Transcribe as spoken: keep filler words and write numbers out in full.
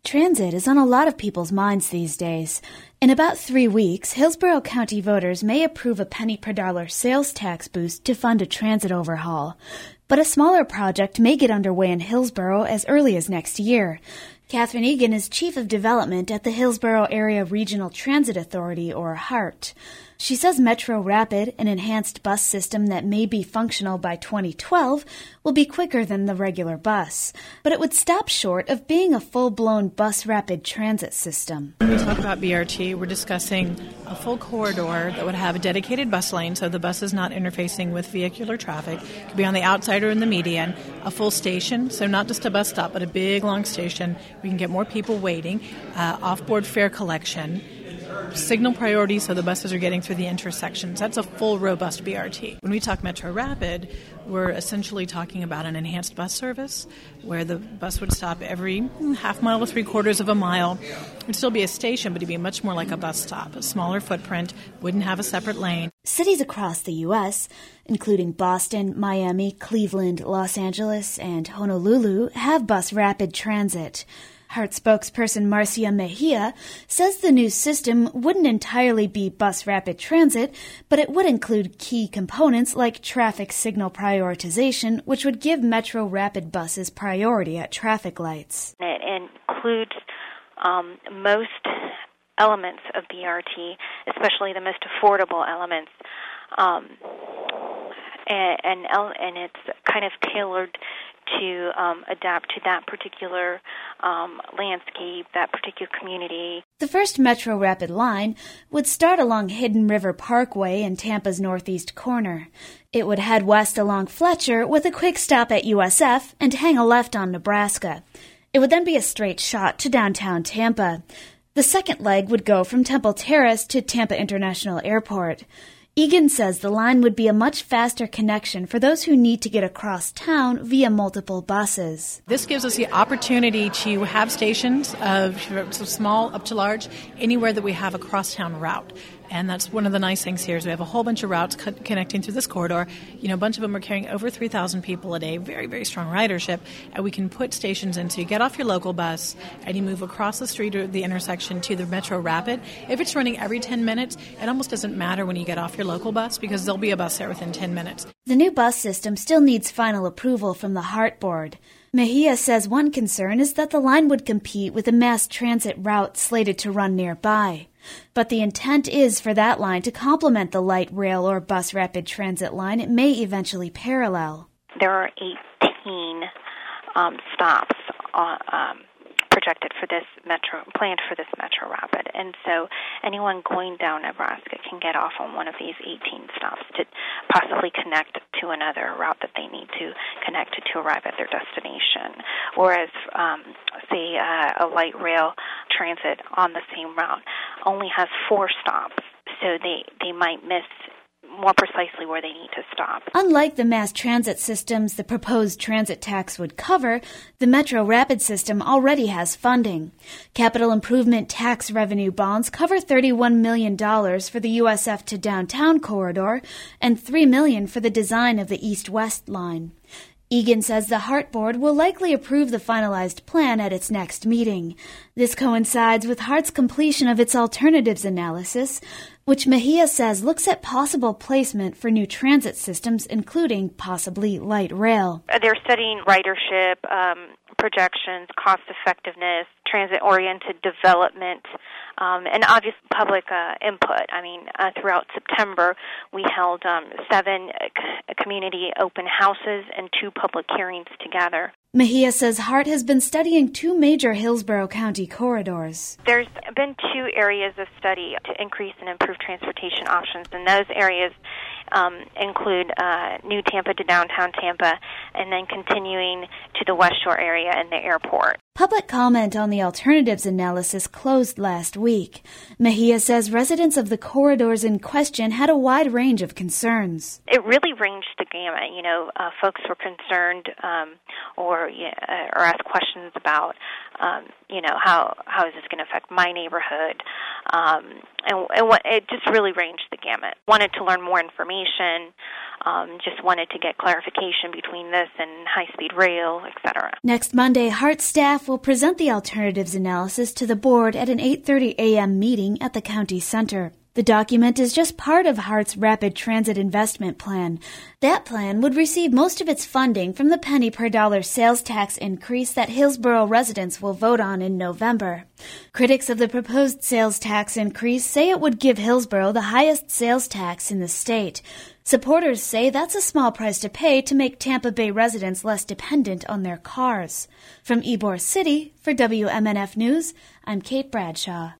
Transit is on a lot of people's minds these days. In about three weeks, Hillsborough County voters may approve a penny per dollar sales tax boost to fund a transit overhaul. But a smaller project may get underway in Hillsborough as early as next year. Catherine Egan is Chief of Development at the Hillsborough Area Regional Transit Authority, or HART. She says Metro Rapid, an enhanced bus system that may be functional by twenty twelve, will be quicker than the regular bus. But it would stop short of being a full-blown bus rapid transit system. When we talk about B R T, we're discussing a full corridor that would have a dedicated bus lane so the bus is not interfacing with vehicular traffic. It could be on the outside or in the median. A full station, so not just a bus stop, but a big, long station. We can get more people waiting. Uh, off-board fare collection. Signal priority so the buses are getting through the intersections. That's a full, robust B R T. When we talk Metro Rapid, we're essentially talking about an enhanced bus service where the bus would stop every half mile to three quarters of a mile. It would still be a station, but it'd be much more like a bus stop, a smaller footprint, wouldn't have a separate lane. Cities across the U S, including Boston, Miami, Cleveland, Los Angeles, and Honolulu, have bus rapid transit. HART spokesperson Marcia Mejia says the new system wouldn't entirely be bus rapid transit, but it would include key components like traffic signal prioritization, which would give Metro Rapid buses priority at traffic lights. It includes um, most elements of B R T, especially the most affordable elements, um, and, and and it's kind of tailored to um, adapt to that particular um, landscape, that particular community. The first Metro Rapid line would start along Hidden River Parkway in Tampa's northeast corner. It would head west along Fletcher with a quick stop at U S F and hang a left on Nebraska. It would then be a straight shot to downtown Tampa. The second leg would go from Temple Terrace to Tampa International Airport. Egan says the line would be a much faster connection for those who need to get across town via multiple buses. This gives us the opportunity to have stations of small up to large anywhere that we have a crosstown route. And that's one of the nice things here is we have a whole bunch of routes co- connecting through this corridor. You know, a bunch of them are carrying over three thousand people a day, very, very strong ridership. And we can put stations in so you get off your local bus and you move across the street or the intersection to the Metro Rapid. If it's running every ten minutes, it almost doesn't matter when you get off your local bus because there'll be a bus there within ten minutes. The new bus system still needs final approval from the HART board. Mejia says one concern is that the line would compete with a mass transit route slated to run nearby. But the intent is for that line to complement the light rail or bus rapid transit line it may eventually parallel. There are eighteen um, stops on, um, projected for this metro, planned for this Metro Rapid. And so anyone going down Nebraska can get off on one of these eighteen stops to possibly connect to another route that they need to connect to to arrive at their destination. Whereas, um, say, uh, a light rail transit on the same route only has four stops, so they, they might miss more precisely where they need to stop. Unlike the mass transit systems the proposed transit tax would cover, the Metro Rapid system already has funding. Capital Improvement Tax Revenue bonds cover thirty-one million dollars for the U S F to downtown corridor and three million dollars for the design of the east-west line. Egan says the HART board will likely approve the finalized plan at its next meeting. This coincides with HART's completion of its alternatives analysis, which Mejia says looks at possible placement for new transit systems, including possibly light rail. They're studying ridership, um, projections, cost effectiveness, transit-oriented development, um, and obvious public uh, input. I mean, uh, throughout September, we held um, seven uh, community open houses and two public hearings together. Mejia says HART has been studying two major Hillsborough County corridors. There's been two areas of study to increase and improve transportation options, and those areas um, include uh, New Tampa to downtown Tampa, and then continuing to the West Shore area and the airport. Public comment on the alternatives analysis closed last week. Mejia says residents of the corridors in question had a wide range of concerns. It really ranged the gamut. You know, uh, folks were concerned um, or uh, or asked questions about, um, you know, how how is this going to affect my neighborhood, um, and, and what, it just really ranged the gamut. Wanted to learn more information um, just wanted to get clarification between this and high-speed rail, et cetera. Next Monday, HART staff will present the alternatives analysis to the board at an eight thirty a.m. meeting at the county center. The document is just part of HART's Rapid Transit Investment Plan. That plan would receive most of its funding from the penny per dollar sales tax increase that Hillsborough residents will vote on in November. Critics of the proposed sales tax increase say it would give Hillsborough the highest sales tax in the state. Supporters say that's a small price to pay to make Tampa Bay residents less dependent on their cars. From Ybor City, for W M N F News, I'm Kate Bradshaw.